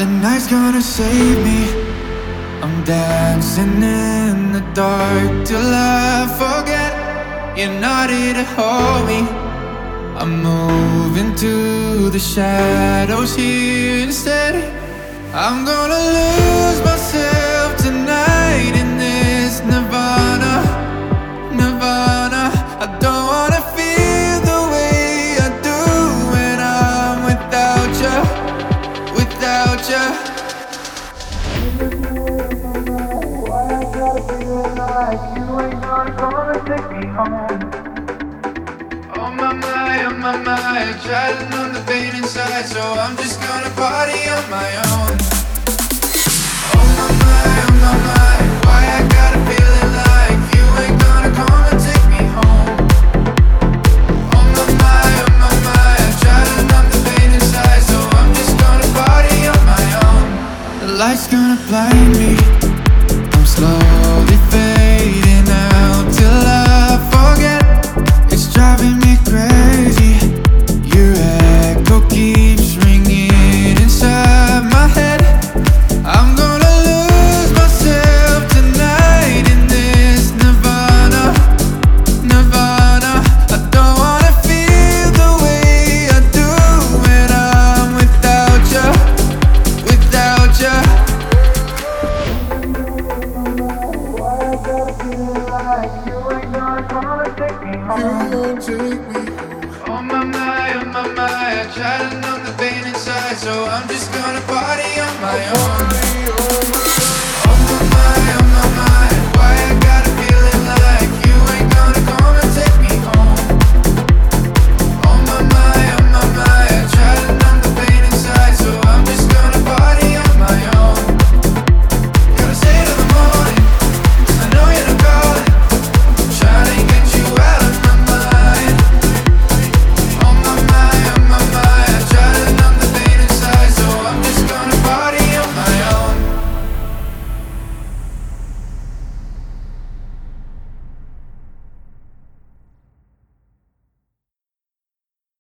The night's gonna save me. I'm dancing in the dark till I forget you're not here to hold me. I'm moving to the shadows here instead. I'm gonna lose myself tonight in this nirvana, nirvana. I don't wanna feel the way I do when I'm without you, without you. Why I gotta feel like you ain't gonna take me home? Oh my mind, trying to numb the pain inside, so I'm just gonna party on my own. Oh my mind, why I gotta feel it like you ain't gonna come and take me home? Oh my mind, trying to numb the pain inside, so I'm just gonna party on my own. The light's gonna blind me. I'm slowly fading out till I forget. It's driving me crazy. Your echo keeps ringing inside my head. I'm gonna lose myself tonight in this nirvana, nirvana. I don't wanna feel the way I do when I'm without you, without you. Why I gotta feel like you ain't gonna come and take me home? You won't take me home. Oh my mind, I try to numb the pain inside, so I'm just gonna party on my own.